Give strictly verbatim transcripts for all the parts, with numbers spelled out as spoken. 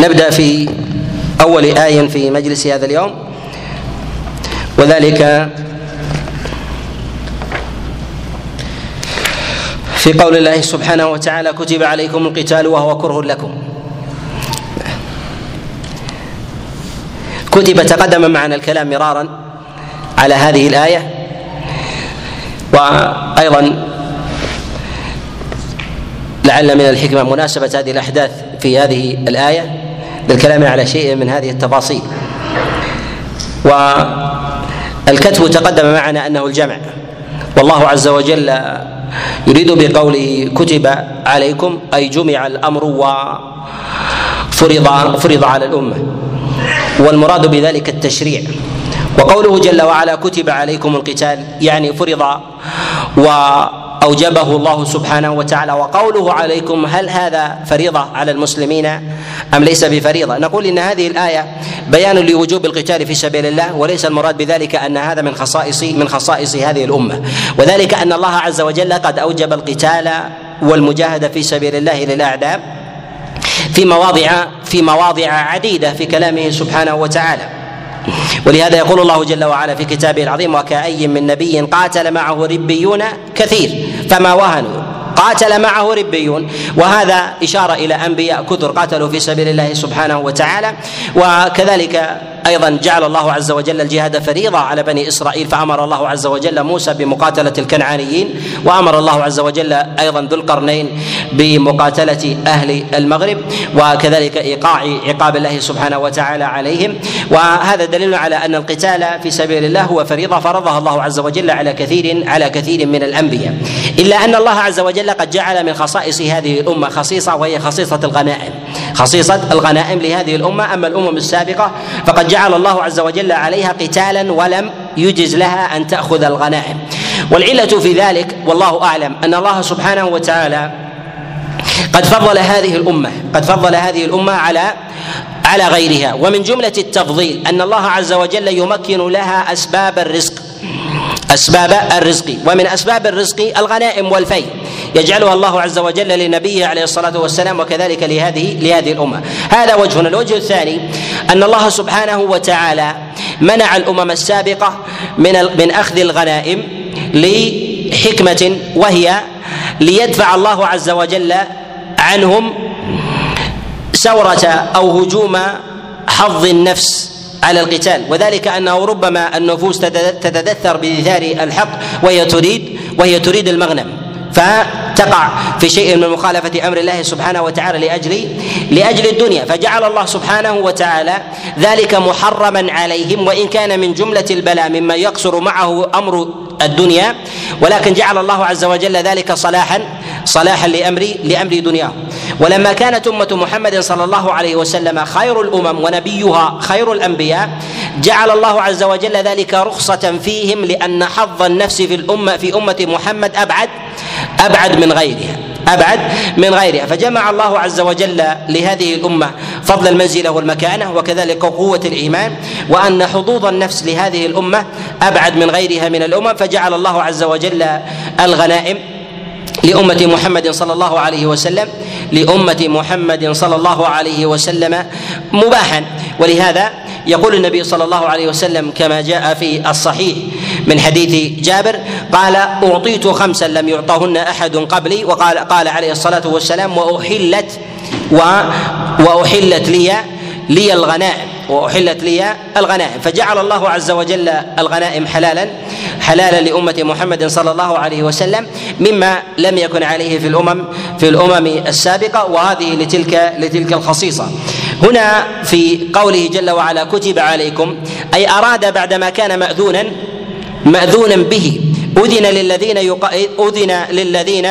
نبدأ في أول آية في مجلس هذا اليوم، وذلك في قول الله سبحانه وتعالى: كتب عليكم القتال وهو كره لكم. كتب تقدم معنا الكلام مرارا على هذه الآية، وأيضا لعل من الحكمة مناسبة هذه الأحداث في هذه الآية للكلام على شيء من هذه التفاصيل. والكتب تقدم معنا أنه الجمع، والله عز وجل يريد بقوله كتب عليكم أي جمع الأمر وفرض فرض على الأمة، والمراد بذلك التشريع. وقوله جل وعلا كتب عليكم القتال يعني فرض وأوجبه الله سبحانه وتعالى. وقوله عليكم هل هذا فريضة على المسلمين أم ليس بفريضة؟ نقول إن هذه الآية بيان لوجوب القتال في سبيل الله، وليس المراد بذلك أن هذا من خصائص من خصائص هذه الأمة، وذلك أن الله عز وجل قد أوجب القتال والمجاهدة في سبيل الله للأعداء في مواضع في مواضع عديدة في كلامه سبحانه وتعالى. ولهذا يقول الله جل وعلا في كتابه العظيم: وكأي من نبي قاتل معه ربيون كثير فما وهنوا. قاتل معه ربيون، وهذا إشارة إلى أنبياء كثر قاتلوا في سبيل الله سبحانه وتعالى. وكذلك أيضا جعل الله عز وجل الجهاد فريضة على بني إسرائيل، فأمر الله عز وجل موسى بمقاتلة الكنعانيين، وأمر الله عز وجل أيضا ذو القرنين بمقاتلة أهل المغرب، وكذلك إيقاع عقاب الله سبحانه وتعالى عليهم. وهذا دليل على أن القتال في سبيل الله هو فريضة فرضها الله عز وجل على كثير على كثير من الأنبياء، إلا أن الله عز وجل قد جعل من خصائص هذه الأمة خصيصة، وهي خصيصة الغنائم خصيصة الغنائم لهذه الأمة. أما الأمم السابقة فقد جعل الله عز وجل عليها قتالا ولم يجز لها أن تأخذ الغنائم. والعلة في ذلك والله أعلم أن الله سبحانه وتعالى قد فضل هذه الأمة قد فضل هذه الأمة على على غيرها. ومن جملة التفضيل أن الله عز وجل يمكن لها أسباب الرزق أسباب الرزق ومن أسباب الرزق الغنائم والفيء، يجعلها الله عز وجل لنبيه عليه الصلاة والسلام، وكذلك لهذه لهذه الأمة. هذا وجه. الوجه الثاني أن الله سبحانه وتعالى منع الأمم السابقة من من أخذ الغنائم لحكمة، وهي ليدفع الله عز وجل عنهم ثورة أو هجوم حظ النفس على القتال، وذلك أنه ربما النفوس تتدثر بإيثار الحق وهي تريد وهي تريد المغنم، فتقع في شيء من مخالفة أمر الله سبحانه وتعالى لأجل لأجل الدنيا، فجعل الله سبحانه وتعالى ذلك محرما عليهم، وإن كان من جملة البلاء مما يقصر معه أمر الدنيا، ولكن جعل الله عز وجل ذلك صلاحا صلاحا لأمر لأمر دنياهم. ولما كانت أمة محمد صلى الله عليه وسلم خير الأمم ونبيها خير الأنبياء، جعل الله عز وجل ذلك رخصة فيهم، لأن حظ النفس في الأمة في أمة محمد أبعد أبعد من غيرها أبعد من غيرها فجمع الله عز وجل لهذه الأمة فضل المنزلة والمكانة، وكذلك قوة الإيمان، وأن حظوظ النفس لهذه الأمة أبعد من غيرها من الأمم، فجعل الله عز وجل الغنائم لأمة محمد صلى الله عليه وسلم لأمة محمد صلى الله عليه وسلم مباحا. ولهذا يقول النبي صلى الله عليه وسلم كما جاء في الصحيح من حديث جابر قال: أعطيت خمسا لم يعطهن أحد قبلي، وقال قال عليه الصلاة والسلام: وأحلت و وأحلت لي لي الغنائم وأحلت لي الغنائم فجعل الله عز وجل الغنائم حلالا حلالا لأمة محمد صلى الله عليه وسلم، مما لم يكن عليه في الأمم في الأمم السابقة، وهذه لتلك لتلك الخصيصة. هنا في قوله جل وعلا كتب عليكم، أي أراد بعدما كان مأذونا مأذونا به أذن للذين يق... أذن للذين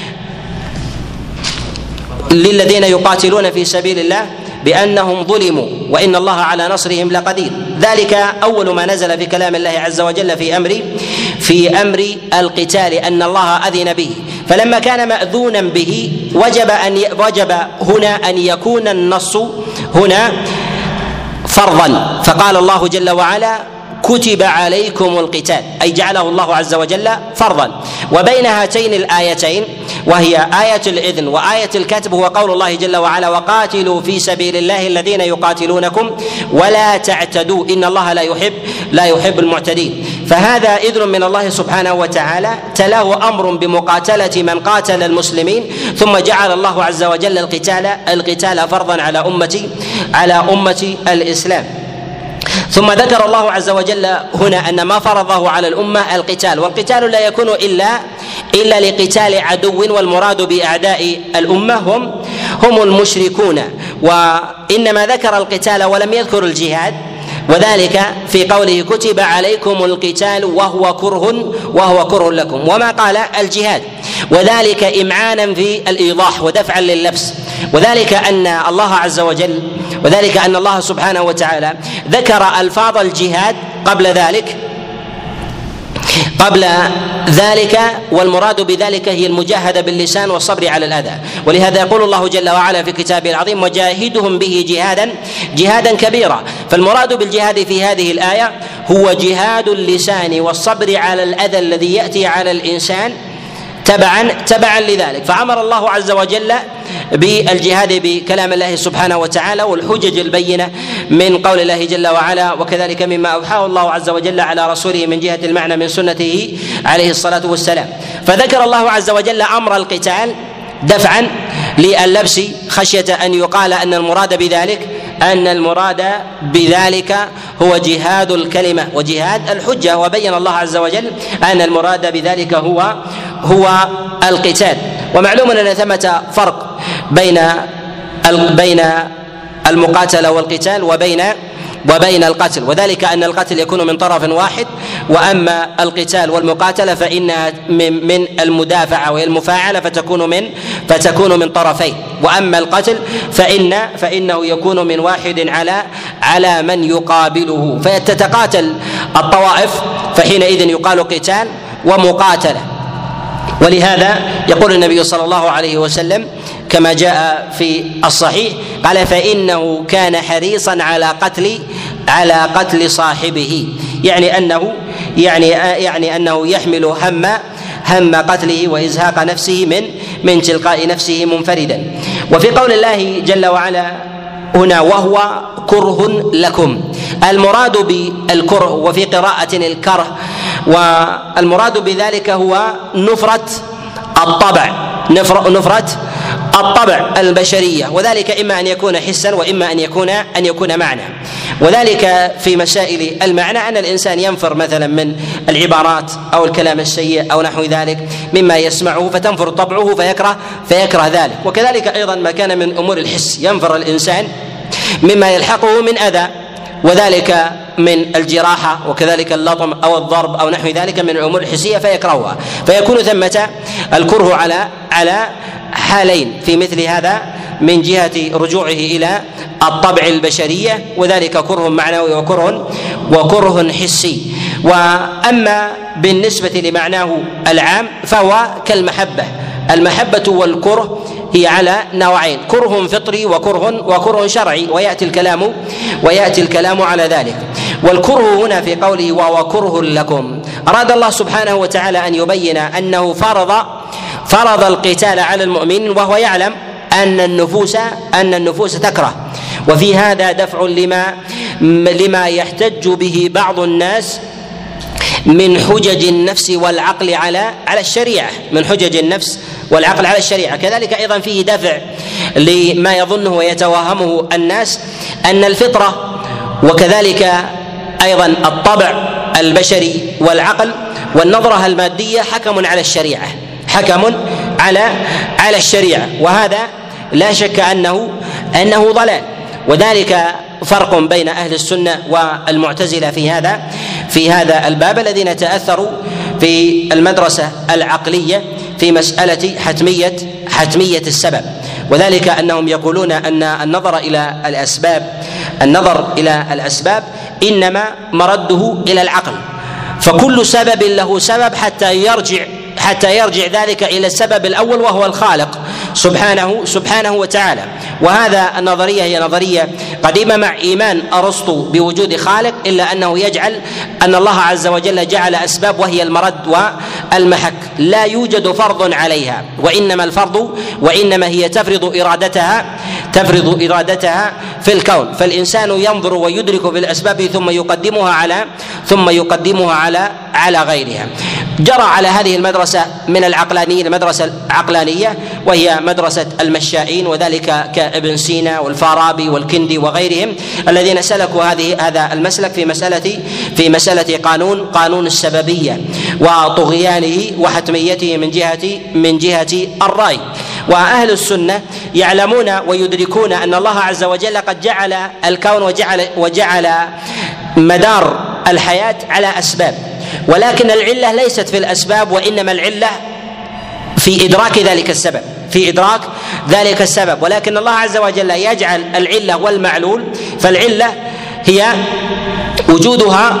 للذين يقاتلون في سبيل الله بأنهم ظلموا وإن الله على نصرهم لقدير. ذلك أول ما نزل في كلام الله عز وجل في أمر في أمر القتال، أن الله أذن به، فلما كان مأذونا به وجب أن وجب هنا أن يكون النص هنا فرضا، فقال الله جل وعلا كتب عليكم القتال، أي جعله الله عز وجل فرضا. وبين هاتين الآيتين وهي آية الإذن وآية الكتب هو قول الله جل وعلا: وقاتلوا في سبيل الله الذين يقاتلونكم ولا تعتدوا إن الله لا يحب لا يحب المعتدين. فهذا إذن من الله سبحانه وتعالى تلاه أمر بمقاتلة من قاتل المسلمين، ثم جعل الله عز وجل القتال القتال فرضا على أمة على أمة الإسلام. ثم ذكر الله عز وجل هنا أن ما فرضه على الأمة القتال، والقتال لا يكون إلا إلا لقتال عدو، والمراد بأعداء الأمة هم هم المشركون. وإنما ذكر القتال ولم يذكر الجهاد، وذلك في قوله: كتب عليكم القتال وهو كره وهو كره لكم، وما قال الجهاد، وذلك إمعانا في الإيضاح ودفعا لللبس. وذلك أن الله عز وجل وذلك أن الله سبحانه وتعالى ذكر ألفاظ الجهاد قبل ذلك قبل ذلك والمراد بذلك هي المجاهدة باللسان والصبر على الأذى. ولهذا يقول الله جل وعلا في كتابه العظيم: وجاهدهم به جهادا جهادا كبيرا. فالمراد بالجهاد في هذه الآية هو جهاد اللسان والصبر على الأذى الذي يأتي على الإنسان تبعا تبعا لذلك. فأمر الله عز وجل بالجهاد بكلام الله سبحانه وتعالى والحجج البينة من قول الله جل وعلا: وكذلك مما أوحاه الله عز وجل على رسوله من جهة المعنى من سنته عليه الصلاة والسلام. فذكر الله عز وجل أمر القتال دفعا للبس خشية أن يقال أن المراد بذلك أن المراد بذلك هو جهاد الكلمة وجهاد الحجة، وبين الله عز وجل أن المراد بذلك هو هو القتال. ومعلوم أن ثمة فرق بين بين المقاتلة والقتال وبين وبين القتل، وذلك أن القتل يكون من طرف واحد، وأما القتال والمقاتلة فإنها من المدافعة والمفاعلة فتكون من فتكون من طرفين، وأما القتل فإن فإنه يكون من واحد على على من يقابله، فتتقاتل الطوائف فحينئذ يقال قتال ومقاتلة. ولهذا يقول النبي صلى الله عليه وسلم كما جاء في الصحيح قال: فإنه كان حريصا على قتل على قتل صاحبه، يعني أنه يعني يعني أنه يحمل هم هم قتله وإزهاق نفسه من من تلقاء نفسه منفردا. وفي قول الله جل وعلا هنا: وهو كره لكم، المراد بالكره وفي قراءة الكره، والمراد بذلك هو نفرة الطبع نفرة الطبع البشرية، وذلك إما أن يكون حسا وإما أن يكون أن يكون معنى. وذلك في مسائل المعنى أن الإنسان ينفر مثلا من العبارات أو الكلام السيء أو نحو ذلك مما يسمعه فتنفر طبعه فيكره فيكره ذلك. وكذلك أيضا ما كان من أمور الحس ينفر الإنسان مما يلحقه من أذى، وذلك من الجراحة وكذلك اللطم أو الضرب أو نحو ذلك من الأمور الحسية فيكرهها، فيكون ثمة الكره على على حالين في مثل هذا، من جهة رجوعه إلى الطبع البشرية، وذلك كره معنوي وكره وكره حسي. وأما بالنسبة لمعناه العام فهو كالمحبة، المحبة والكره هي على نوعين: كره فطري وكره وكره شرعي، ويأتي الكلام ويأتي الكلام على ذلك. والكره هنا في قوله وهو كره لكم أراد الله سبحانه وتعالى أن يبين أنه فرض فرض القتال على المؤمنين، وهو يعلم أن النفوس أن النفوس تكره. وفي هذا دفع لما لما يحتج به بعض الناس من حجج النفس والعقل على على الشريعة من حجج النفس والعقل على الشريعة. كذلك أيضا فيه دفع لما يظنه ويتوهمه الناس أن الفطرة وكذلك أيضا الطبع البشري والعقل والنظرة المادية حكم على الشريعة حكم على على الشريعة، وهذا لا شك أنه أنه ضلال. وذلك فرق بين أهل السنة والمعتزلة في هذا في هذا الباب، الذين تأثروا في المدرسة العقلية في مسألة حتمية حتمية السبب، وذلك أنهم يقولون أن النظر إلى الأسباب النظر إلى الأسباب إنما مرده إلى العقل، فكل سبب له سبب حتى يرجع حتى يرجع ذلك إلى السبب الأول وهو الخالق، سبحانه سبحانه وتعالى. وهذا النظرية هي نظرية قديمة مع إيمان أرسطو بوجود خالق، إلا أنه يجعل أن الله عز وجل جعل أسباب وهي المرد والمحك، لا يوجد فرض عليها، وإنما الفرض وإنما هي تفرض إرادتها تفرض إرادتها في الكون. فالإنسان ينظر ويدرك بالأسباب ثم يقدمها على ثم يقدمها على على غيرها. جرى على هذه المدرسة من العقلانيين المدرسة العقلانية، وهي مدرسة المشائين، وذلك كابن سينا والفارابي والكندي وغيرهم الذين سلكوا هذه هذا المسلك في مسألة في مسألة قانون قانون السببية وطغيانه وحتميته من جهة من جهة الرأي. وأهل السنة يعلمون ويدركون أن الله عز وجل قد جعل الكون وجعل وجعل مدار الحياة على أسباب، ولكن العلة ليست في الأسباب، وإنما العلة في إدراك ذلك السبب في إدراك ذلك السبب ولكن الله عز وجل يجعل العلة والمعلول. فالعلة هي وجودها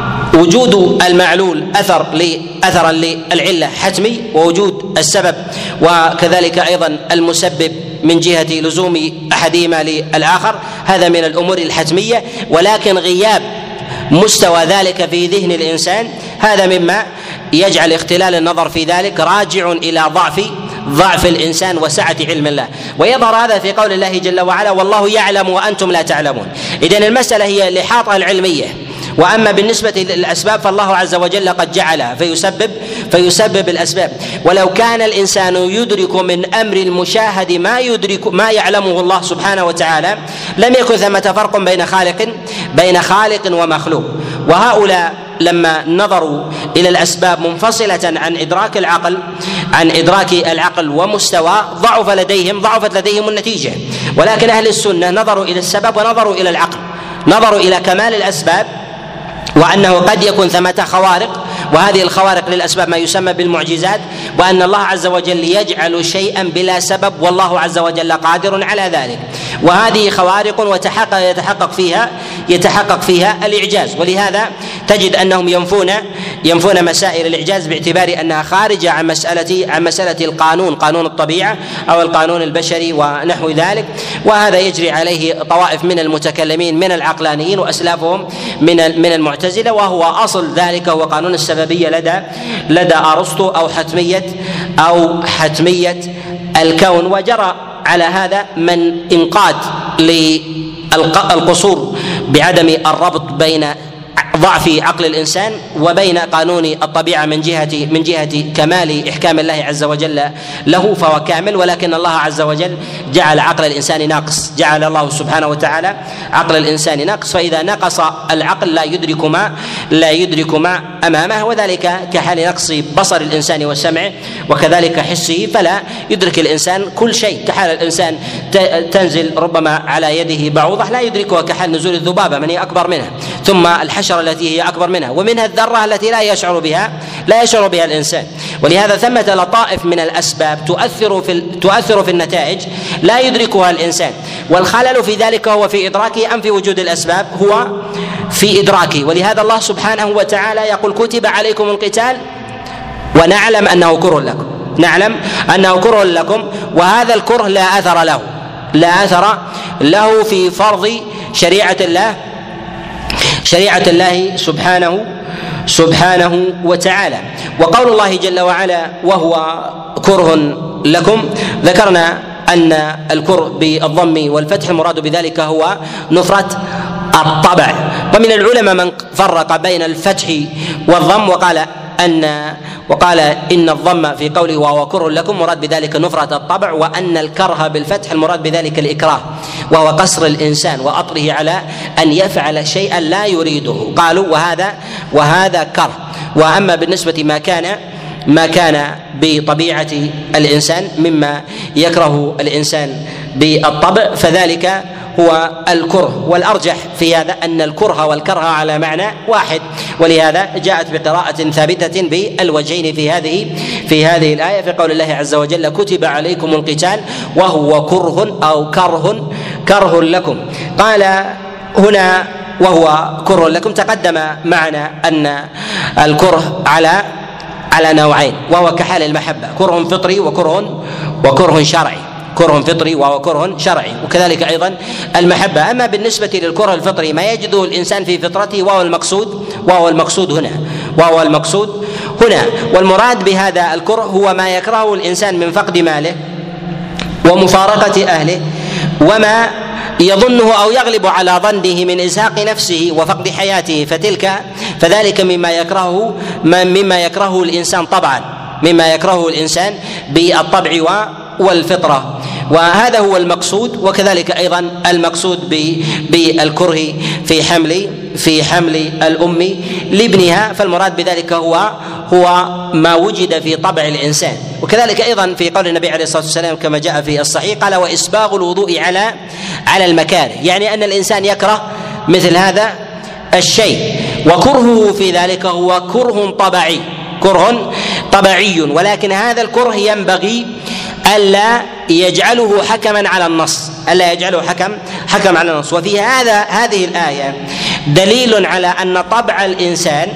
وجود المعلول أثر أثرا للعلة حتمي، ووجود السبب وكذلك أيضا المسبب من جهة لزوم أحدهما للآخر، هذا من الأمور الحتمية. ولكن غياب مستوى ذلك في ذهن الإنسان هذا مما يجعل اختلال النظر في ذلك راجع إلى ضعف ضعف الإنسان وسعة علم الله. ويظهر هذا في قول الله جل وعلا: والله يعلم وأنتم لا تعلمون. إذن المسألة هي الإحاطة العلمية. واما بالنسبه للاسباب فالله عز وجل قد جعلها فيسبب فيسبب الاسباب. ولو كان الانسان يدرك من امر المشاهد ما يدرك ما يعلمه الله سبحانه وتعالى لم يكن ثمة فرق بين خالق بين خالق ومخلوق. وهؤلاء لما نظروا الى الاسباب منفصله عن ادراك العقل عن ادراك العقل ومستوى ضعف لديهم ضعفت لديهم النتيجه. ولكن اهل السنه نظروا الى السبب ونظروا الى العقل، نظروا الى كمال الاسباب وأنه قد يكون ثمة خوارق، وهذه الخوارق للأسباب ما يسمى بالمعجزات، وأن الله عز وجل يجعل شيئا بلا سبب والله عز وجل قادر على ذلك. وهذه خوارق وتحقق يتحقق فيها يتحقق فيها الإعجاز. ولهذا تجد أنهم ينفون ينفون مسائل الإعجاز باعتبار أنها خارجة عن مسألة عن مسألة القانون قانون الطبيعة أو القانون البشري ونحو ذلك. وهذا يجري عليه طوائف من المتكلمين من العقلانيين وأسلافهم من من المعتزلة، وهو أصل ذلك هو قانون السببية لدى لدى أرسطو أو حتمية أو حتمية الكون. وجرى على هذا من انقاد للقصور بعدم الربط بين ضعف عقل الانسان وبين قانون الطبيعه من جهه من جهه كمال احكام الله عز وجل له، فهو كامل. ولكن الله عز وجل جعل عقل الانسان ناقص، جعل الله سبحانه وتعالى عقل الانسان ناقص، فاذا نقص العقل لا يدرك ما لا يدرك ما امامه، وذلك كحال نقص بصر الانسان وسمعه وكذلك حسه، فلا يدرك الانسان كل شيء. كحال الانسان تنزل ربما على يده بعوضه لا يدركها كحال نزول الذبابه من هي اكبر منها، ثم الحشره التي هي اكبر منها، ومنها الذره التي لا يشعر بها لا يشعر بها الانسان. ولهذا ثمة لطائف من الاسباب تؤثر في تؤثر في النتائج لا يدركها الانسان، والخلل في ذلك هو في ادراكه ام في وجود الاسباب؟ هو في ادراكه. ولهذا الله سبحانه وتعالى يقول: كتب عليكم القتال ونعلم انه كره لكم نعلم انه كره لكم وهذا الكره لا اثر له لا اثر له في فرض شريعه الله شريعة الله سبحانه سبحانه وتعالى. وقول الله جل وعلا: وهو كره لكم، ذكرنا أن الكره بالضم والفتح المراد بذلك هو نفرة الطبع. ومن العلماء من فرق بين الفتح والضم وقال أن وقال إن الضم في قوله وهو كره لكم مراد بذلك نفرة الطبع، وأن الكره بالفتح المراد بذلك الإكراه وهو قصر الإنسان وأطره على أن يفعل شيئا لا يريده. قالوا وهذا وهذا كره. وأما بالنسبة ما كان ما كان بطبيعة الإنسان مما يكره الإنسان بالطبع فذلك هو الكره. والأرجح في هذا أن الكره والكره على معنى واحد، ولهذا جاءت بقراءة ثابتة بالوجهين في هذه في هذه الآية في قول الله عز وجل: كتب عليكم القتال وهو كره أو كره كره لكم. قال هنا وهو كره لكم. تقدم معنا أن الكره على على نوعين، وهو كحال المحبة، كره فطري وكره وكره شرعي، كره فطري وهو كره شرعي، وكذلك ايضا المحبة. اما بالنسبة للكره الفطري ما يجده الانسان في فطرته وهو المقصود وهو المقصود هنا وهو المقصود هنا والمراد بهذا الكره هو ما يكرهه الانسان من فقد ماله ومفارقة اهله وما يظنه او يغلب على ظنه من ازهاق نفسه وفقد حياته، فتلك فذلك مما يكرهه مما يكرهه الانسان طبعا مما يكرهه الانسان بالطبع والفطره، وهذا هو المقصود. وكذلك ايضا المقصود بالكره في حمل في حمل الام لابنها، فالمراد بذلك هو هو ما وجد في طبع الانسان. وكذلك ايضا في قول النبي عليه الصلاه والسلام كما جاء في الصحيح قال: واسباغ الوضوء على على المكاره، يعني ان الانسان يكره مثل هذا الشيء، وكرهه في ذلك هو كره طبيعي كره طبيعي ولكن هذا الكره ينبغي ألا يجعله حكما على النص ألا يجعله حكم حكم على النص. وفي هذا هذه الآية دليل على أن طبع الإنسان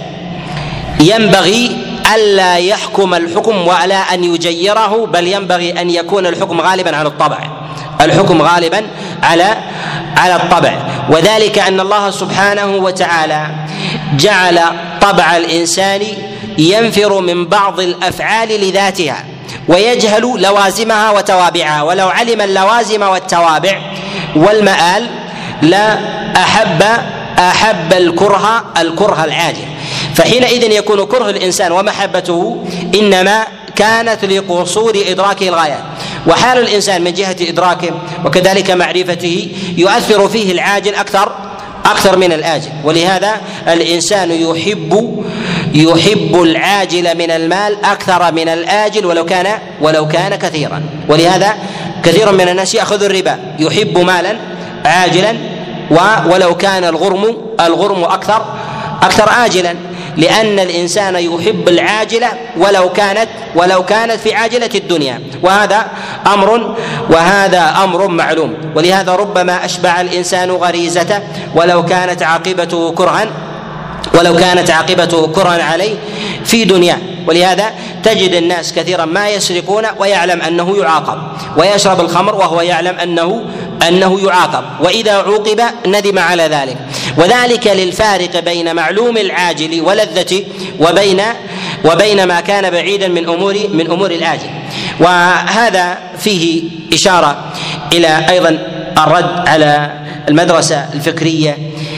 ينبغي ألا يحكم الحكم ولا أن يجيره، بل ينبغي أن يكون الحكم غالبا على الطبع الحكم غالبا على على الطبع وذلك أن الله سبحانه وتعالى جعل طبع الإنسان ينفر من بعض الأفعال لذاتها ويجهل لوازمها وتوابعها، ولو علم اللوازم والتوابع والمآل لا أحب أحب الكره الكره العاجل، فحينئذ يكون كره الإنسان ومحبته إنما كانت لقصور إدراك الغايات، وحال الإنسان من جهة إدراكه وكذلك معرفته يؤثر فيه العاجل أكثر أكثر من الآجل. ولهذا الإنسان يحب يحب العاجل من المال أكثر من الآجل ولو كان ولو كان كثيرا، ولهذا كثير من الناس يأخذ الربا يحب مالا عاجلا ولو كان الغرم الغرم أكثر أكثر آجلا، لأن الإنسان يحب العاجلة ولو كانت ولو كانت في عاجلة الدنيا، وهذا أمر وهذا أمر معلوم. ولهذا ربما أشبع الإنسان غريزته ولو كانت عاقبته كرها ولو كانت عاقبته كرها عليه في دنياه. ولهذا تجد الناس كثيرا ما يسرقون ويعلم أنه يعاقب، ويشرب الخمر وهو يعلم أنه أنه يعاقب، وإذا عوقب ندم على ذلك، وذلك للفارق بين معلوم العاجل ولذته وبين وبين ما كان بعيدا من أمور من أمور الآجل. وهذا فيه إشارة إلى أيضا الرد على المدرسة الفكرية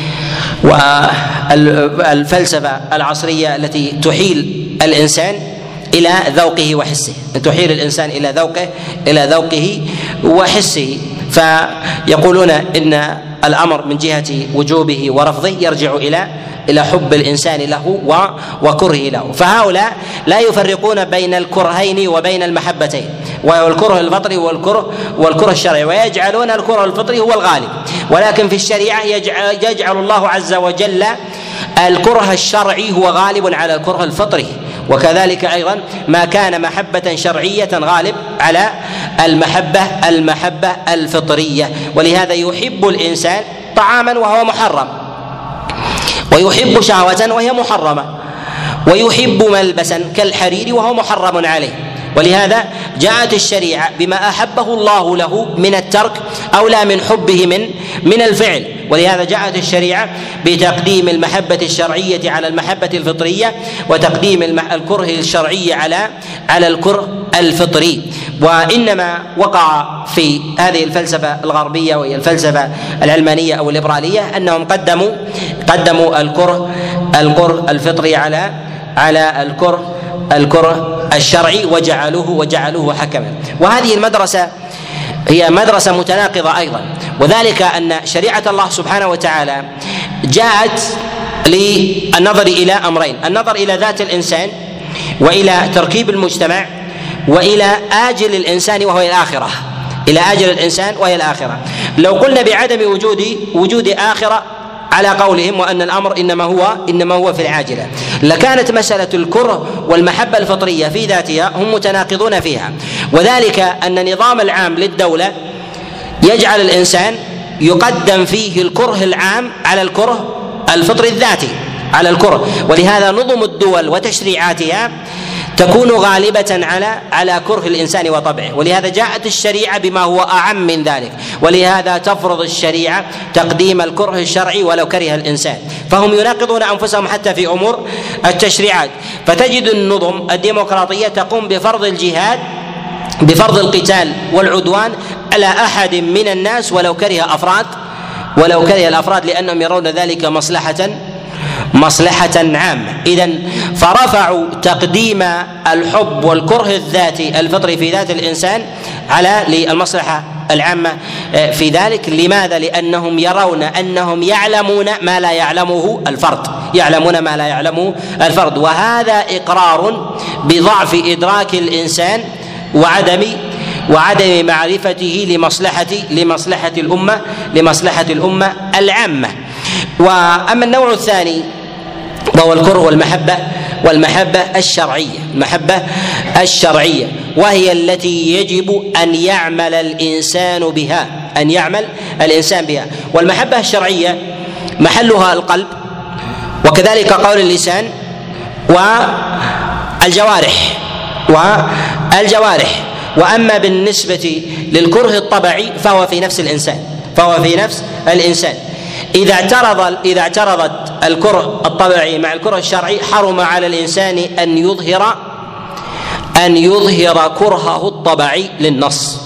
والفلسفة العصرية التي تحيل الإنسان إلى ذوقه وحسه تحيل الإنسان إلى ذوقه إلى ذوقه وحسه فيقولون إن الأمر من جهة وجوبه ورفضه يرجع إلى إلى حب الإنسان له وكرهه له، فهؤلاء لا يفرقون بين الكرهين وبين المحبتين، والكره الفطري والكره والكره الشرعي، ويجعلون الكره الفطري هو الغالب، ولكن في الشريعة يجعل, يجعل الله عز وجل الكره الشرعي هو غالب على الكره الفطري، وكذلك أيضا ما كان محبة شرعية غالب على المحبة المحبة الفطرية. ولهذا يحب الإنسان طعاما وهو محرم، ويحب شهوة وهي محرمة، ويحب ملبسا كالحرير وهو محرم عليه، ولهذا جاءت الشريعة بما أحبه الله له من الترك أولى من حبه من من الفعل، ولهذا جاءت الشريعة بتقديم المحبة الشرعية على المحبة الفطرية، وتقديم الكره الشرعي على على الكره الفطري. وإنما وقع في هذه الفلسفة الغربية وهي الفلسفة العلمانية أو الليبرالية أنهم قدموا قدموا الكره الكره الفطري على على الكره الكره الشرعي وجعلوه وجعلوه حكما، وهذه المدرسة هي مدرسة متناقضة أيضا، وذلك أن شريعة الله سبحانه وتعالى جاءت للنظر إلى أمرين: النظر إلى ذات الإنسان، وإلى تركيب المجتمع، وإلى آجل الإنسان وهو الآخرة إلى آجل الإنسان وهي الآخرة. لو قلنا بعدم وجود وجود آخرة على قولهم وأن الأمر إنما هو إنما هو في العاجلة، لكانت مسألة الكره والمحبة الفطرية في ذاتها هم متناقضون فيها، وذلك أن النظام العام للدولة يجعل الإنسان يقدم فيه الكره العام على الكره الفطري الذاتي على الكره، ولهذا نظم الدول وتشريعاتها تكون غالبة على على كره الإنسان وطبعه، ولهذا جاءت الشريعة بما هو أعم من ذلك، ولهذا تفرض الشريعة تقديم الكره الشرعي ولو كره الإنسان، فهم يناقضون أنفسهم حتى في أمور التشريعات. فتجد النظم الديمقراطية تقوم بفرض الجهاد، بفرض القتال والعدوان على أحد من الناس ولو كره أفراد ولو كره الأفراد لأنهم يرون ذلك مصلحة مصلحة عامة. إذن فرفعوا تقديم الحب والكره الذاتي الفطري في ذات الإنسان على للمصلحة العامة في ذلك. لماذا؟ لأنهم يرون أنهم يعلمون ما لا يعلمه الفرد، يعلمون ما لا يعلمه الفرد، وهذا إقرار بضعف إدراك الإنسان وعدم وعدم معرفته لمصلحة لمصلحة الأمة لمصلحة الأمة العامة. وأما النوع الثاني وهو الكره والمحبة والمحبة الشرعية، المحبة الشرعية وهي التي يجب أن يعمل الإنسان بها أن يعمل الإنسان بها. والمحبة الشرعية محلها القلب، وكذلك قول اللسان والجوارح والجوارح وأما بالنسبة للكره الطبعي فهو في نفس الإنسان فهو في نفس الإنسان إذا اعترض إذا اعترضت الكره الطبيعي مع الكره الشرعي حرم على الإنسان أن يظهر أن يظهر كرهه الطبيعي للنص.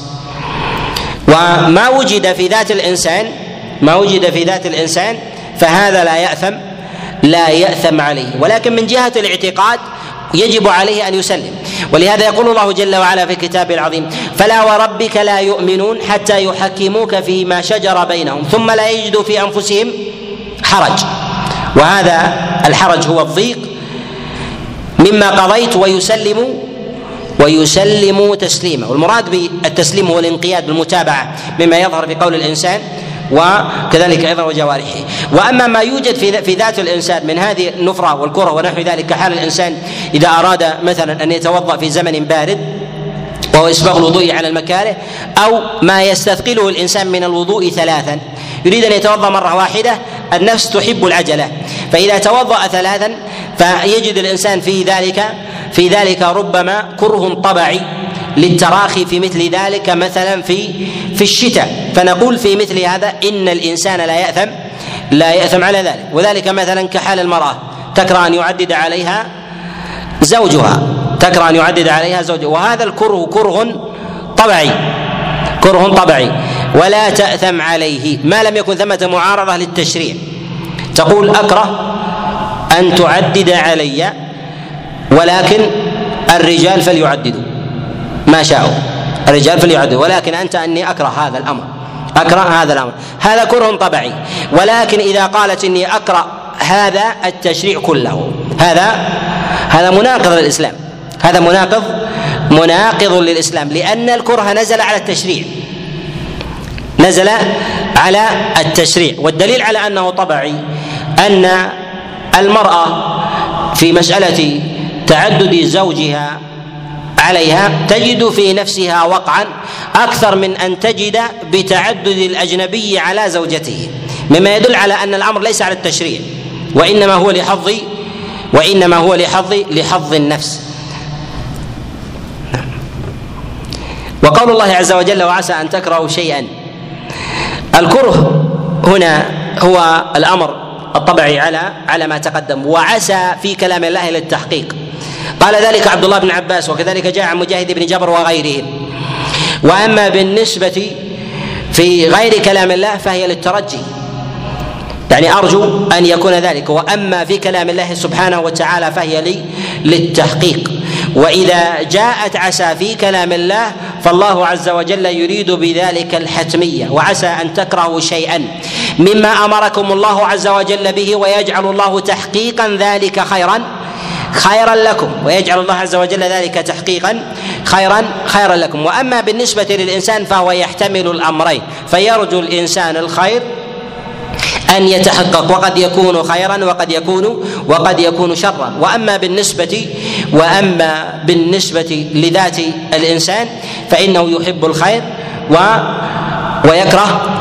وما وجد في ذات الإنسان ما وجد في ذات الإنسان فهذا لا يأثم لا يأثم عليه، ولكن من جهة الاعتقاد يجب عليه أن يسلم. ولهذا يقول الله جل وعلا في كتابه العظيم: فلا وربك لا يؤمنون حتى يحكموك فيما شجر بينهم ثم لا يجدوا في أنفسهم حرج. وهذا الحرج هو الضيق مما قضيت ويسلموا ويسلموا تسليما. والمراد بالتسليم هو الانقياد بالمتابعة مما يظهر في قول الإنسان وكذلك ايضا وجوارحه. واما ما يوجد في في ذات الانسان من هذه النفره والكره ونحو ذلك، كحال الانسان اذا اراد مثلا ان يتوضا في زمن بارد وهو اسباغ الوضوء على المكاره، او ما يستثقله الانسان من الوضوء ثلاثا، يريد ان يتوضا مره واحده، النفس تحب العجله، فاذا توضا ثلاثا فيجد الانسان في ذلك في ذلك ربما كره طبعي للتراخي في مثل ذلك مثلا في في الشتاء، فنقول في مثل هذا ان الانسان لا يأثم لا يأثم على ذلك. وذلك مثلا كحال المرأة تكره ان يعدد عليها زوجها تكره ان يعدد عليها زوجها وهذا الكره كره طبعي كره طبعي ولا تأثم عليه ما لم يكن ثمة معارضة للتشريع. تقول أكره أن تعدد علي ولكن الرجال فليعددوا ما شاءوا، الرجال فليعدوا، ولكن أنت أني أكره هذا الأمر أكره هذا الأمر هذا كره طبعي. ولكن إذا قالت إني أكره هذا التشريع كله، هذا هذا مناقض للإسلام هذا مناقض مناقض للإسلام لأن الكره نزل على التشريع نزل على التشريع. والدليل على أنه طبعي أن المرأة في مسألة تعدد زوجها عليها تجد في نفسها وقعا أكثر من أن تجد بتعدد الأجنبي على زوجته، مما يدل على أن الأمر ليس على التشريع وإنما هو لحظ وإنما هو لحظ لحظ النفس. وقول الله عز وجل: وعسى أن تكرهوا شيئا، الكره هنا هو الأمر الطبيعي على على ما تقدم، وعسى في كلام الله للتحقيق. قال ذلك عبد الله بن عباس وكذلك جاء عن مجاهد بن جبر وغيرهم. واما بالنسبه في غير كلام الله فهي للترجي، يعني ارجو ان يكون ذلك. واما في كلام الله سبحانه وتعالى فهي لي للتحقيق. واذا جاءت عسى في كلام الله فالله عز وجل يريد بذلك الحتميه. وعسى ان تكرهوا شيئا مما امركم الله عز وجل به ويجعل الله تحقيقا ذلك خيرا خيرا لكم ويجعل الله عز وجل ذلك تحقيقا خيرا خيرا لكم. واما بالنسبه للانسان فهو يحتمل الامرين، فيرجو الانسان الخير ان يتحقق وقد يكون خيرا وقد يكون وقد يكون شرا. واما بالنسبه واما بالنسبه لذات الانسان فانه يحب الخير و ويكره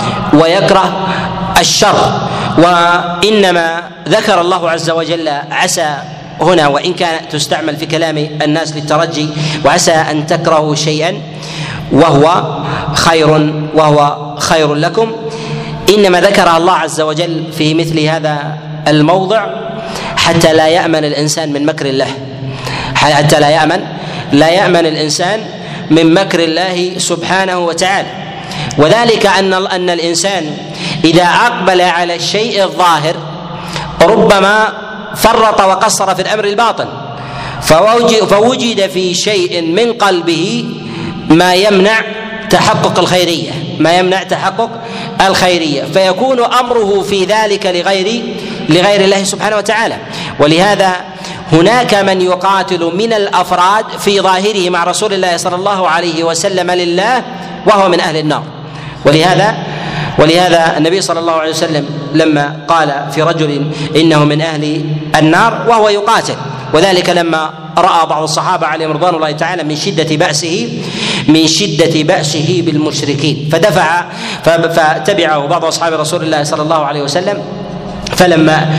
ويكره الشر. وانما ذكر الله عز وجل عسى هنا وإن كانت تستعمل في كلام الناس للترجي، وعسى أن تكرهوا شيئا وهو خير وهو خير لكم، إنما ذكرها الله عز وجل في مثل هذا الموضع حتى لا يأمن الإنسان من مكر الله، حتى لا يأمن لا يأمن الإنسان من مكر الله سبحانه وتعالى. وذلك أن أن الإنسان إذا أقبل على الشيء الظاهر ربما فرط وقصر في الأمر الباطن، فوجد في شيء من قلبه ما يمنع تحقق الخيرية ما يمنع تحقق الخيرية فيكون أمره في ذلك لغير لغير الله سبحانه وتعالى. ولهذا هناك من يقاتل من الأفراد في ظاهره مع رسول الله صلى الله عليه وسلم لله وهو من أهل النار. ولهذا ولهذا النبي صلى الله عليه وسلم لما قال في رجل إنه من أهل النار وهو يقاتل، وذلك لما رأى بعض الصحابة عليهم رضوان الله تعالى من شدة بأسه من شدة بأسه بالمشركين فدفع فتبعه بعض أصحاب رسول الله صلى الله عليه وسلم، فلما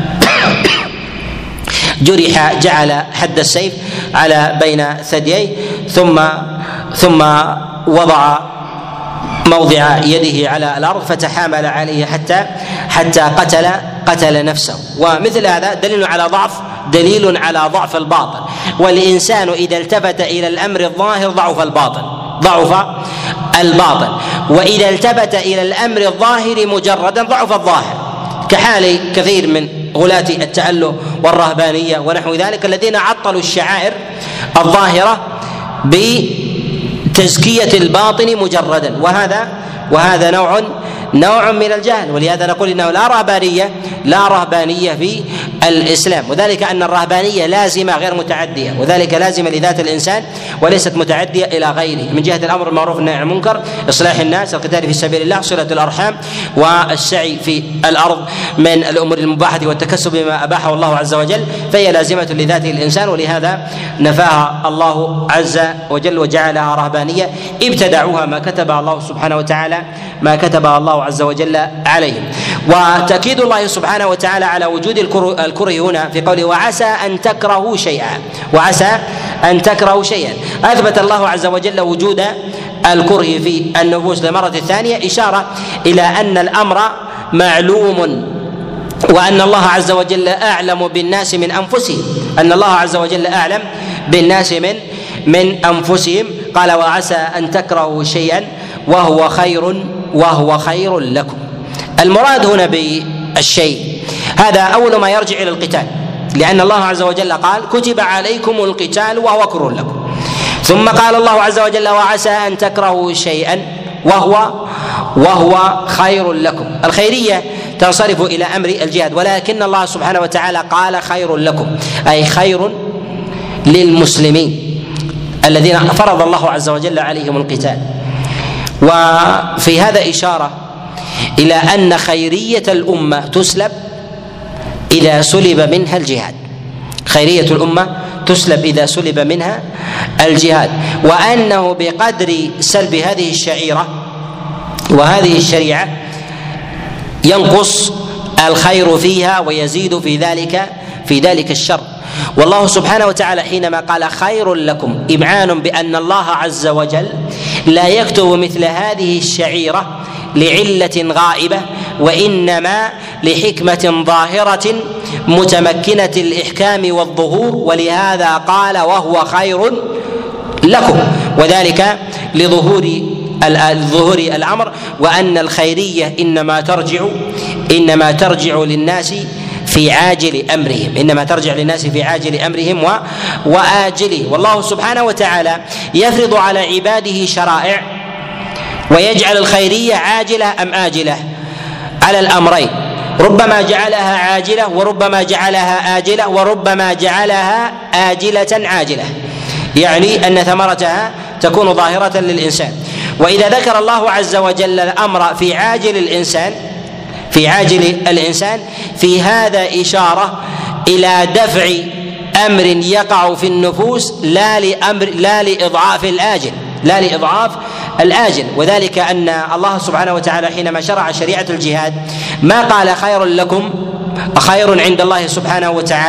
جرح جعل حد السيف على بين ثدييه ثم ثم وضع موضع يده على الأرض فتحامل عليه حتى حتى قتل قتل نفسه. ومثل هذا دليل على ضعف دليل على ضعف الباطن، والإنسان إذا التفت إلى الأمر الظاهر ضعف الباطن ضعف الباطن وإذا التفت إلى الأمر الظاهر مجردا ضعف الظاهر، كحال كثير من غلاة التأله والرهبانية ونحو ذلك الذين عطلوا الشعائر الظاهرة بتزكية الباطن مجردا، وهذا وهذا نوع نوع من الجهل. ولهذا نقول انه لا رهبانيه لا رهبانيه في الاسلام، وذلك ان الرهبانيه لازمه غير متعديه، وذلك لازمه لذات الانسان وليست متعديه الى غيره، من جهه الامر بالمعروف والنهي عن المنكر، اصلاح الناس، القتال في سبيل الله، صله الارحام، والسعي في الارض من الامور المباحه والتكسب بما اباحه الله عز وجل، فهي لازمه لذاته الانسان، ولهذا نفاها الله عز وجل وجعلها رهبانيه ابتدعوها ما كتبها الله سبحانه وتعالى ما كتبها الله عز وجل عليهم. وتأكيد الله سبحانه وتعالى على وجود الكره هنا في قوله وعسى أن تكرهوا شيئا وعسى أن تكرهوا شيئا، أثبت الله عز وجل وجود الكره في النفوس للمرة الثانية، إشارة إلى أن الأمر معلوم وأن الله عز وجل أعلم بالناس من أنفسهم أن الله عز وجل أعلم بالناس من من أنفسهم. قال وعسى أن تكرهوا شيئا وهو خير وهو خير لكم. المراد هنا بالشيء هذا أول ما يرجع إلى القتال، لأن الله عز وجل قال كتب عليكم القتال وهو كره لكم، ثم قال الله عز وجل وعسى أن تكرهوا شيئا وهو وهو خير لكم. الخيرية تنصرف إلى أمر الجهاد، ولكن الله سبحانه وتعالى قال خير لكم أي خير للمسلمين الذين فرض الله عز وجل عليهم القتال. وفي هذا إشارة إلى أن خيرية الأمة تسلب إذا سلب منها الجهاد، خيرية الأمة تسلب إذا سلب منها الجهاد، وأنه بقدر سلب هذه الشعيرة وهذه الشريعة ينقص الخير فيها ويزيد في ذلك في ذلك الشر. والله سبحانه وتعالى حينما قال خير لكم إمعان بأن الله عز وجل لا يكتب مثل هذه الشعيرة لعلة غائبة، وإنما لحكمة ظاهرة متمكنة الإحكام والظهور، ولهذا قال وهو خير لكم، وذلك لظهور ظهور الأمر، وأن الخيرية إنما ترجع إنما ترجع للناس في عاجل أمرهم إنما ترجع للناس في عاجل أمرهم وآجله. والله سبحانه وتعالى يفرض على عباده شرائع ويجعل الخيرية عاجلة أم آجلة على الأمرين، ربما جعلها عاجلة وربما جعلها آجلة وربما جعلها آجلة عاجلة، يعني أن ثمرتها تكون ظاهرة للإنسان. وإذا ذكر الله عز وجل الأمر في عاجل الإنسان في عاجل الإنسان في هذا إشارة إلى دفع أمر يقع في النفوس لا لأمر لا لإضعاف الآجل لا لإضعاف الآجل وذلك أن الله سبحانه وتعالى حينما شرع شريعة الجهاد ما قال خير لكم خير عند الله سبحانه وتعالى،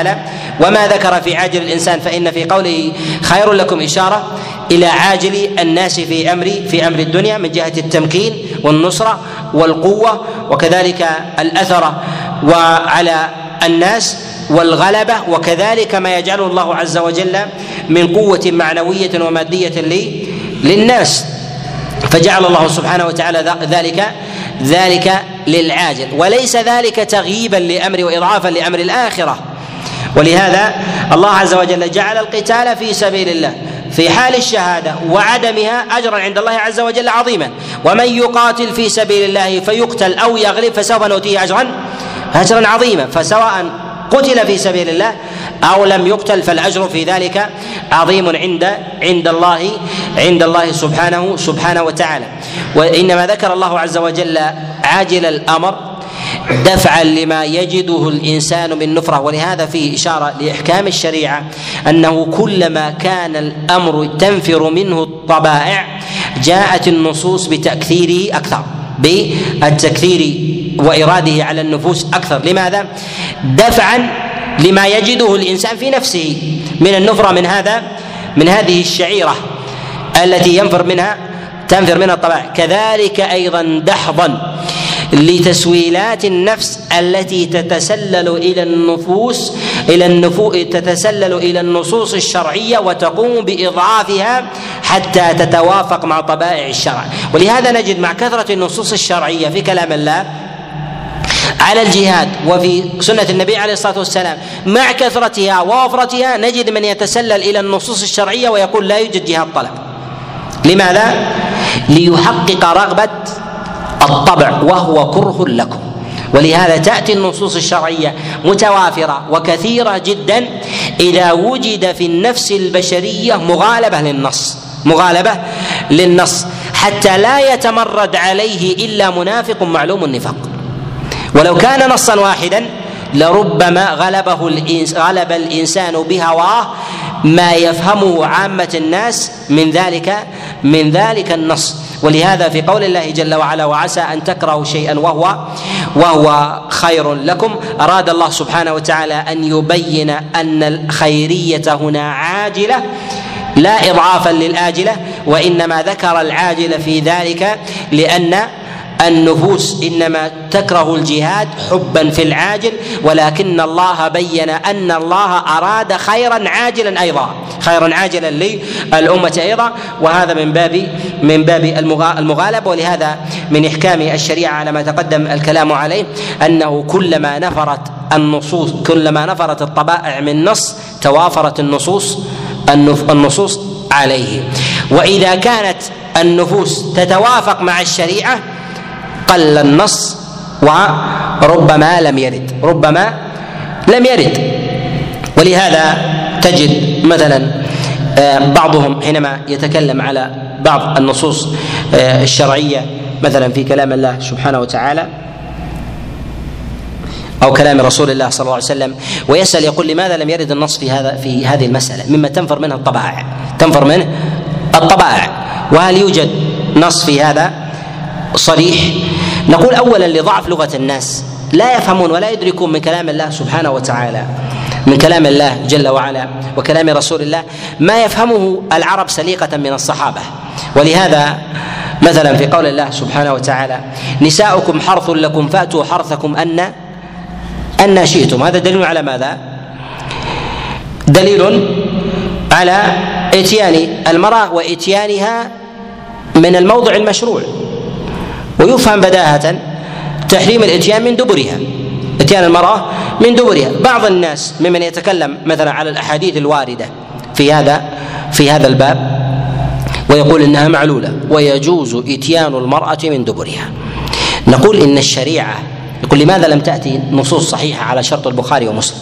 وما ذكر في عاجل الإنسان، فإن في قوله خير لكم إشارة إلى عاجل الناس في أمر في أمر الدنيا من جهة التمكين والنصرة والقوة، وكذلك الأثر وعلى الناس والغلبة، وكذلك ما يجعله الله عز وجل من قوة معنوية ومادية للناس، فجعل الله سبحانه وتعالى ذلك ذلك للعاجل، وليس ذلك تغييبا لأمر وإضعافا لأمر الآخرة. ولهذا الله عز وجل جعل القتال في سبيل الله في حال الشهادة وعدمها أجرا عند الله عز وجل عظيما، ومن يقاتل في سبيل الله فيقتل أو يغلب فسوف نؤتيه أجرا أجرا عظيما، فسواء قتل في سبيل الله أو لم يقتل فالأجر في ذلك عظيم عند عند الله عند الله سبحانه سبحانه وتعالى. وإنما ذكر الله عز وجل عاجل الأمر دفعا لما يجده الإنسان من نفرة، ولهذا فيه إشارة لإحكام الشريعة أنه كلما كان الأمر تنفر منه الطبائع جاءت النصوص بتأكثيره أكثر، بالتكثير وإراده على النفوس أكثر. لماذا؟ دفعا لما يجده الإنسان في نفسه من النفرة من هذا من هذه الشعيرة التي ينفر منها تنفر منها الطبائع، كذلك أيضا دحضا لتسويلات النفس التي تتسلل إلى النفوس إلى النفو تتسلل إلى النصوص الشرعية وتقوم بإضعافها حتى تتوافق مع طبائع الشرع. ولهذا نجد مع كثرة النصوص الشرعية في كلام الله على الجهاد وفي سنة النبي عليه الصلاة والسلام مع كثرتها ووفرتها نجد من يتسلل إلى النصوص الشرعية ويقول لا يوجد جهاد طلب. لماذا؟ ليحقق رغبة الطبع وهو كره لكم. ولهذا تأتي النصوص الشرعية متوافرة وكثيرة جدا إذا وجد في النفس البشرية مغالبة للنص مغالبة للنص حتى لا يتمرد عليه إلا منافق معلوم النفاق. ولو كان نصا واحدا لربما غلبه الإنس غلب الإنسان بهواه ما يفهمه عامة الناس من ذلك من ذلك النص. ولهذا في قول الله جل وعلا وعسى أن تكرهوا شيئا وهو وهو خير لكم، أراد الله سبحانه وتعالى أن يبين أن الخيرية هنا عاجلة لا إضعافا للآجلة، وإنما ذكر العاجلة في ذلك لأن النفوس إنما تكره الجهاد حبا في العاجل، ولكن الله بين أن الله أراد خيرا عاجلا أيضا خيرا عاجلا للأمة أيضا، وهذا من باب من باب المغالبة. ولهذا من إحكام الشريعة على ما تقدم الكلام عليه أنه كلما نفرت النصوص كلما نفرت الطبائع من نص توافرت النصوص النصوص عليه. وإذا كانت النفوس تتوافق مع الشريعة قل النص وربما لم يرد ربما لم يرد. ولهذا تجد مثلا بعضهم حينما يتكلم على بعض النصوص الشرعية مثلا في كلام الله سبحانه وتعالى أو كلام رسول الله صلى الله عليه وسلم ويسأل يقول لماذا لم يرد النص في هذا في هذه المسألة مما تنفر منه الطبائع تنفر منه الطبائع وهل يوجد نص في هذا صريح؟ نقول أولا لضعف لغة الناس لا يفهمون ولا يدركون من كلام الله سبحانه وتعالى من كلام الله جل وعلا وكلام رسول الله ما يفهمه العرب سليقة من الصحابة. ولهذا مثلا في قول الله سبحانه وتعالى نساؤكم حرث لكم فأتوا حرثكم أن أن شئتم، هذا دليل على ماذا؟ دليل على إتيان المرأة وإتيانها من الموضع المشروع، ويفهم بداهة تحريم الإتيان من دبرها إتيان المرأة من دبرها. بعض الناس ممن يتكلم مثلا على الأحاديث الواردة في هذا في هذا الباب ويقول إنها معلولة ويجوز إتيان المرأة من دبرها. نقول إن الشريعة يقول لماذا لم تأتي نصوص صحيحة على شرط البخاري ومسلم؟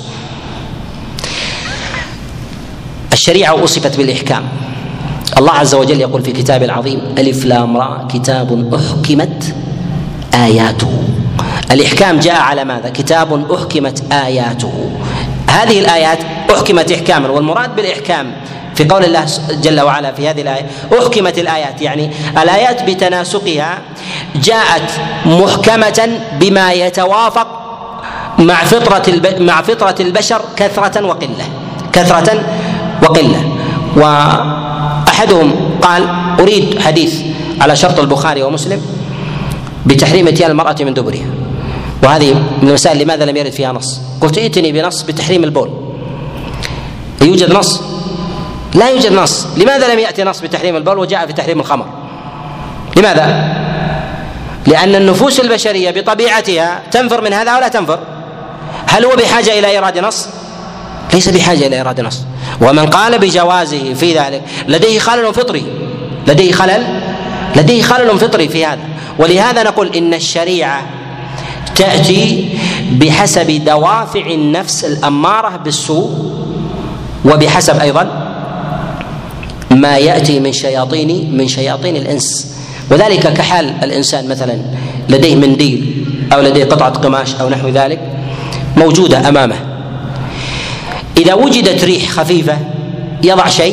الشريعة وصفت بالإحكام. الله عز وجل يقول في كتابه العظيم ألف لام را كتاب أحكمت آياته. الإحكام جاء على ماذا؟ كتاب أحكمت آياته. هذه الآيات أحكمت إحكاما، والمراد بالإحكام في قول الله جل وعلا في هذه الآية أحكمت الآيات، يعني الآيات بتناسقها جاءت محكمة بما يتوافق مع فطرة الب... مع فطرة البشر كثرة وقلة كثرة وقلة. وأحدهم قال: أريد حديث على شرط البخاري ومسلم بتحريم اتيان المرأة من دبرها، وهذه من المسائل لماذا لم يرد فيها نص. قلت: ائتني بنص بتحريم البول. يوجد نص؟ لا يوجد نص. لماذا لم يأتي نص بتحريم البول وجاء في تحريم الخمر؟ لماذا؟ لأن النفوس البشرية بطبيعتها تنفر من هذا ولا تنفر. هل هو بحاجة إلى إيراد نص؟ ليس بحاجة إلى إيراد نص. ومن قال بجوازه في ذلك لديه خلل فطري لديه خلل لديه خلل فطري في هذا. ولهذا نقول إن الشريعة تأتي بحسب دوافع النفس الأمارة بالسوء، وبحسب أيضا ما يأتي من شياطين من شياطين الإنس. وذلك كحال الإنسان مثلا لديه منديل أو لديه قطعة قماش أو نحو ذلك موجودة أمامه، إذا وجدت ريح خفيفة يضع شيء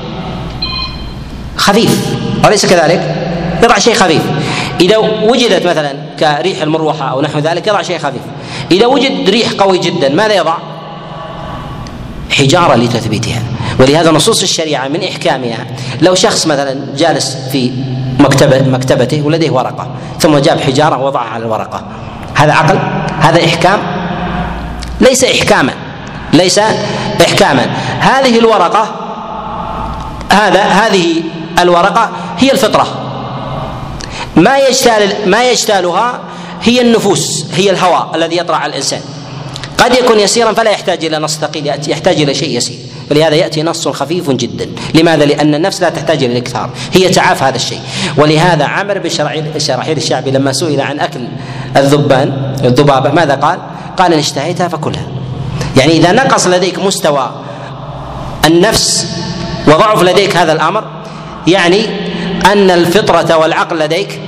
خفيف، أليس كذلك؟ يضع شيء خفيف. إذا وجدت مثلا كريح المروحة أو نحو ذلك يضع شيء خفيف. إذا وجد ريح قوي جدا ماذا يضع؟ حجارة لتثبيتها. ولهذا نصوص الشريعة من إحكامها، لو شخص مثلا جالس في مكتبة مكتبته ولديه ورقة ثم جاب حجارة ووضعها على الورقة، هذا عقل؟ هذا إحكام؟ ليس إحكاما ليس إحكاما. هذه الورقة هذا هذه الورقة هي الفطرة، ما يجتال ما يجتالها هي النفوس، هي الهوى الذي يطرأ على الإنسان. قد يكون يسيرا فلا يحتاج إلى نص ثقيل، يحتاج إلى شيء يسير، ولهذا يأتي نص خفيف جدا. لماذا؟ لأن النفس لا تحتاج إلى الإكثار، هي تعاف هذا الشيء. ولهذا عمر بن شراحيل الشعبي لما سئل عن أكل الذبان الذبابة ماذا قال؟ قال: إن اشتهيتها فكلها. يعني إذا نقص لديك مستوى النفس وضعف لديك هذا الأمر، يعني أن الفطرة والعقل لديك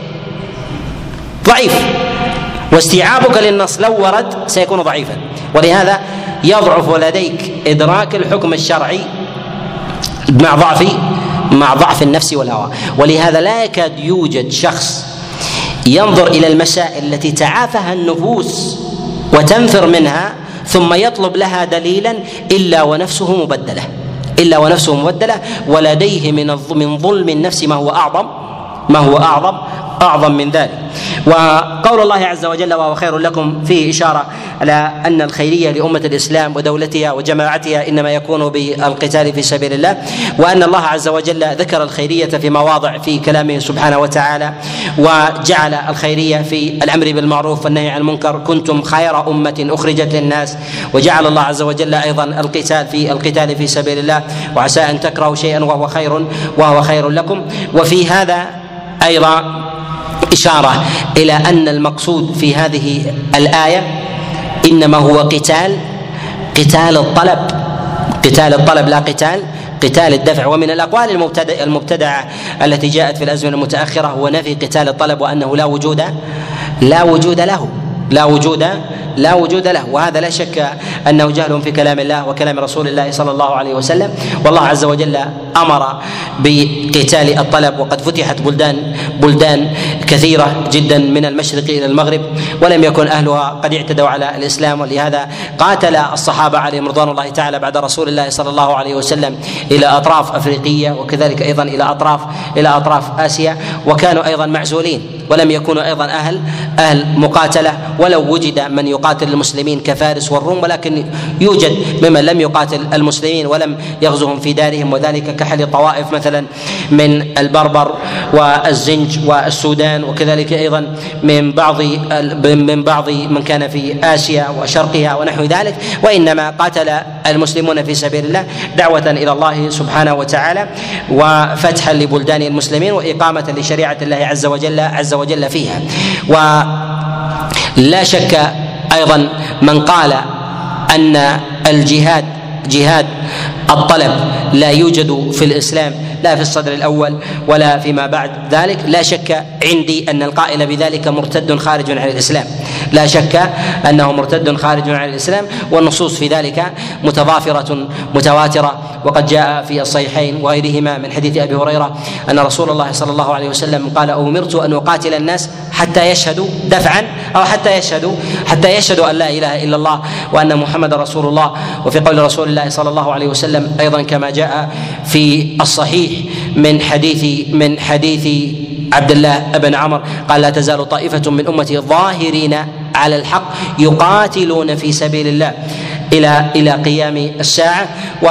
ضعيف، واستيعابك للنص لو ورد سيكون ضعيفا. ولهذا يضعف لديك إدراك الحكم الشرعي مع ضعف مع ضعف النفس والهوى. ولهذا لا يكاد يوجد شخص ينظر إلى المسائل التي تعافها النفوس وتنفر منها ثم يطلب لها دليلا إلا ونفسه مبدلة إلا ونفسه مبدلة ولديه من من ظلم النفس ما هو أعظم ما هو أعظم أعظم من ذلك. وقول الله عز وجل: وهو خير لكم، فيه إشارة على أن الخيرية لأمة الإسلام ودولتها وجماعتها إنما يكون بالقتال في سبيل الله، وأن الله عز وجل ذكر الخيرية في مواضع في كلامه سبحانه وتعالى، وجعل الخيرية في الأمر بالمعروف والنهي عن المنكر: كنتم خير أمة أخرجت للناس. وجعل الله عز وجل أيضا القتال في القتال في سبيل الله: وعسى أن تكرهوا شيئا وهو خير وهو خير لكم. وفي هذا أيضا إشارة إلى أن المقصود في هذه الآية إنما هو قتال قتال الطلب قتال الطلب لا قتال قتال الدفع. ومن الأقوال المبتدع المبتدعة التي جاءت في الأزمنة المتأخرة هو نفي قتال الطلب، وأنه لا وجود لا وجود له لا وجود لا وجود له وهذا لا شك أنه جهل في كلام الله وكلام رسول الله صلى الله عليه وسلم. والله عز وجل أمر بقتال الطلب، وقد فتحت بلدان بلدان كثيرة جدا من المشرق إلى المغرب ولم يكن أهلها قد اعتدوا على الإسلام، ولهذا قاتل الصحابة عليهم رضوان الله تعالى بعد رسول الله صلى الله عليه وسلم إلى أطراف أفريقية، وكذلك أيضا إلى أطراف إلى أطراف آسيا، وكانوا أيضا معزولين ولم يكونوا أيضا أهل أهل مقاتلة، ولو وجد من يقاتل المسلمين كفارس والروم، ولكن يوجد ممن لم يقاتل المسلمين ولم يغزوهم في دارهم، وذلك كحل طوائف مثلا من البربر والزنج والسودان، وكذلك أيضا من بعض من بعض من كان في آسيا وشرقها ونحو ذلك. وإنما قاتل المسلمون في سبيل الله دعوة إلى الله سبحانه وتعالى، وفتحا لبلدان المسلمين، وإقامة لشريعة الله عز وجل عز وجل فيها. ولا شك أيضا من قال أن الجهاد جهاد الطلب لا يوجد في الإسلام لا في الصدر الأول ولا فيما بعد ذلك، لا شك عندي أن القائل بذلك مرتد خارج عن الإسلام، لا شك أنه مرتد خارج عن الإسلام، والنصوص في ذلك متضافرة متواترة. وقد جاء في الصحيحين وغيرهما من حديث أبي هريرة أن رسول الله صلى الله عليه وسلم قال: أمرت أن أقاتل الناس حتى يشهدوا دفعا أو حتى يشهدوا حتى يشهدوا أن لا إله إلا الله وأن محمد رسول الله. وفي قول رسول الله صلى الله عليه وسلم أيضا كما جاء في الصحيح من حديث من حديث عبد الله بن عمر قال: لا تزال طائفة من أمتي ظاهرين على الحق يقاتلون في سبيل الله إلى إلى قيام الساعة.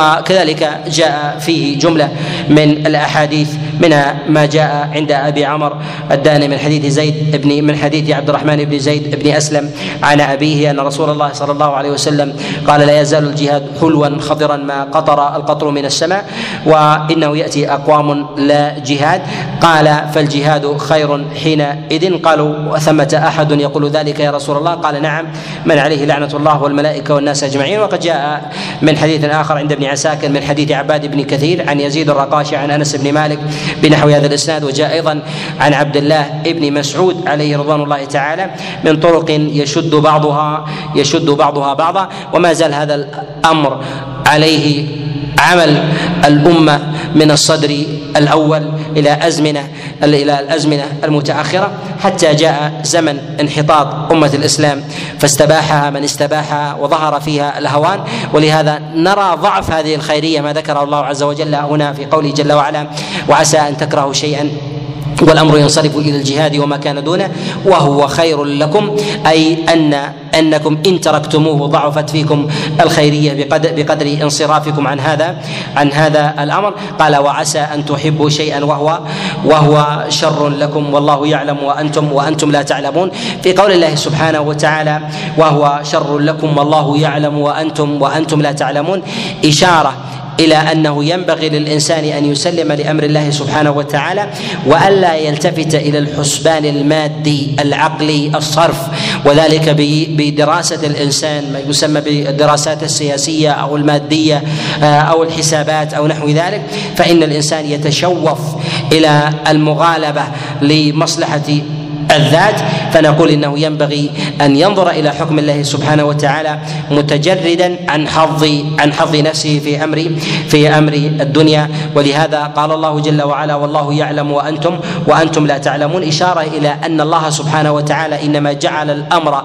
وكذلك جاء فيه جملة من الأحاديث منها ما جاء عند أبي عمر الداني من حديث زيد بن من حديث عبد الرحمن بن زيد بن أسلم عن أبيه أن رسول الله صلى الله عليه وسلم قال: لا يزال الجهاد حلوا خضرا ما قطر القطر من السماء وإنه يأتي أقوام لا جهاد. قال: فالجهاد خير حينئذ. قالوا: ثمة أحد يقول ذلك يا رسول الله؟ قال: نعم، من عليه لعنة الله والملائكة والناس أجمعين. وقد جاء من حديث آخر عند ابن عساكر من حديث عباد بن كثير عن يزيد الرقاشي عن أنس بن مالك بنحو هذا الإسناد. وجاء أيضا عن عبد الله بن مسعود عليه رضوان الله تعالى من طرق يشد بعضها يشد بعضها بعضا. وما زال هذا الأمر عليه عمل الأمة من الصدر الأول إلى أزمنة إلى الأزمنة المتأخرة حتى جاء زمن انحطاط أمة الإسلام فاستباحها من استباحها وظهر فيها الهوان. ولهذا نرى ضعف هذه الخيرية ما ذكره الله عز وجل هنا في قوله جل وعلا: وعسى أن تكرهوا شيئا والأمر ينصرف إلى الجهاد وما كان دونه وهو خير لكم، أي أن أنكم إن تركتموه ضعفت فيكم الخيرية بقدر, بقدر انصرافكم عن هذا عن هذا الأمر. قال: وعسى أن تحبوا شيئا وهو وهو شر لكم والله يعلم وأنتم وأنتم لا تعلمون. في قول الله سبحانه وتعالى: وهو شر لكم والله يعلم وأنتم وأنتم لا تعلمون، إشارة إلى أنه ينبغي للإنسان أن يسلم لأمر الله سبحانه وتعالى وألا يلتفت إلى الحسبان المادي العقلي الصرف، وذلك بدراسة الإنسان ما يسمى بالدراسات السياسية أو المادية أو الحسابات أو نحو ذلك. فإن الإنسان يتشوف إلى المغالبة لمصلحة الذات، فنقول انه ينبغي ان ينظر الى حكم الله سبحانه وتعالى متجردا عن حظ عن حظ نفسه في امر في امر الدنيا. ولهذا قال الله جل وعلا: والله يعلم وانتم وانتم لا تعلمون، اشاره الى ان الله سبحانه وتعالى انما جعل الامر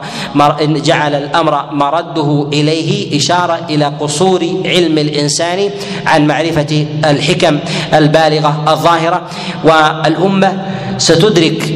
جعل الامر مرده اليه، اشاره الى قصور علم الانسان عن معرفه الحكم البالغه الظاهره. والامه ستدرك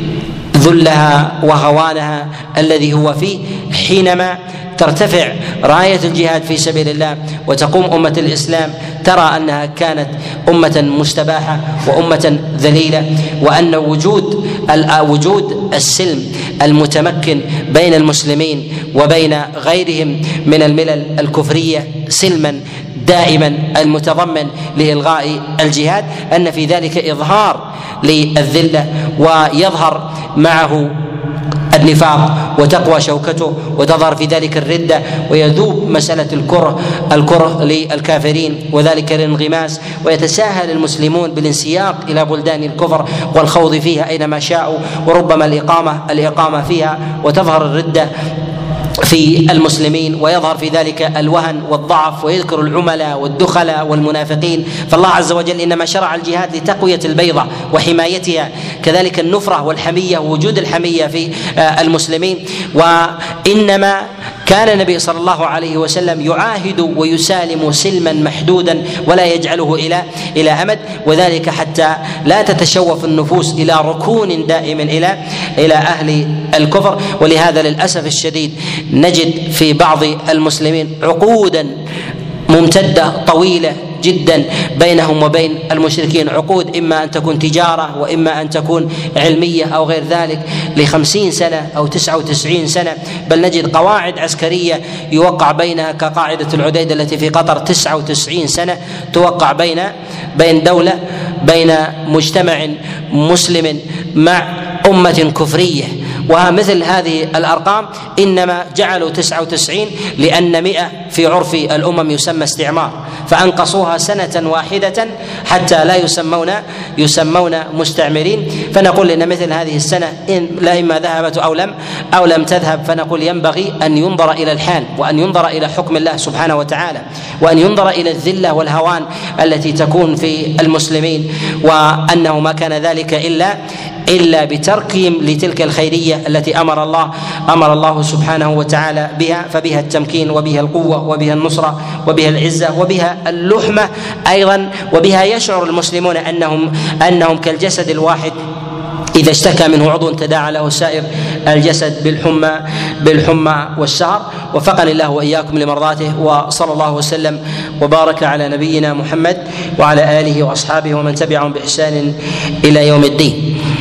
ذلها وهوانها الذي هو فيه حينما ترتفع راية الجهاد في سبيل الله وتقوم أمة الإسلام ترى أنها كانت أمة مستباحة وأمة ذليلة، وأن وجود وجود السلم المتمكن بين المسلمين وبين غيرهم من الملل الكفرية سلما دائما المتضمن لإلغاء الجهاد، أن في ذلك إظهار للذلة ويظهر معه النفاق وتقوى شوكته وتظهر في ذلك الردة ويذوب مسألة الكره الكره للكافرين وذلك الانغماس، ويتساهل المسلمون بالانسياق إلى بلدان الكفر والخوض فيها أينما شاءوا، وربما الإقامة الإقامة فيها وتظهر الردة في المسلمين ويظهر في ذلك الوهن والضعف، ويذكر العملاء والدخلاء والمنافقين. فالله عز وجل انما شرع الجهاد لتقوية البيضة وحمايتها، كذلك النفرة والحمية ووجود الحمية في المسلمين. وانما كان النبي صلى الله عليه وسلم يعاهد ويسالم سلما محدودا ولا يجعله الى الى امد، وذلك حتى لا تتشوف النفوس الى ركون دائم الى الى اهل الكفر. ولهذا للاسف الشديد نجد في بعض المسلمين عقودا ممتده طويله جدا بينهم وبين المشركين، عقود اما ان تكون تجاره واما ان تكون علميه او غير ذلك لخمسين سنه او تسعه وتسعين سنه، بل نجد قواعد عسكريه يوقع بينها كقاعده العديده التي في قطر تسعه وتسعين سنه توقع بين بين دوله بين مجتمع مسلم مع امه كفريه. ومثل هذه الأرقام إنما جعلوا تسعة وتسعين لأن مئة في عرف الأمم يسمى استعمار، فأنقصوها سنة واحدة حتى لا يسمون يسمون مستعمرين. فنقول إن مثل هذه السنة إن لا إما ذهبت أو لم أو لم تذهب، فنقول ينبغي أن ينظر إلى الحال، وأن ينظر إلى حكم الله سبحانه وتعالى، وأن ينظر إلى الذلة والهوان التي تكون في المسلمين، وأنه ما كان ذلك إلا إلا بتركهم لتلك الخيرية التي أمر الله أمر الله سبحانه وتعالى بها، فبها التمكين وبها القوة وبها النصرة وبها العزة وبها اللحمة أيضا، وبها يشعر المسلمون أنهم أنهم كالجسد الواحد إذا اشتكى منه عضو تداعى له سائر الجسد بالحمى بالحمى والسهر. وفقني الله وإياكم لمرضاته، وصلى الله وسلم وبارك على نبينا محمد وعلى آله وأصحابه ومن تبعهم بإحسان إلى يوم الدين.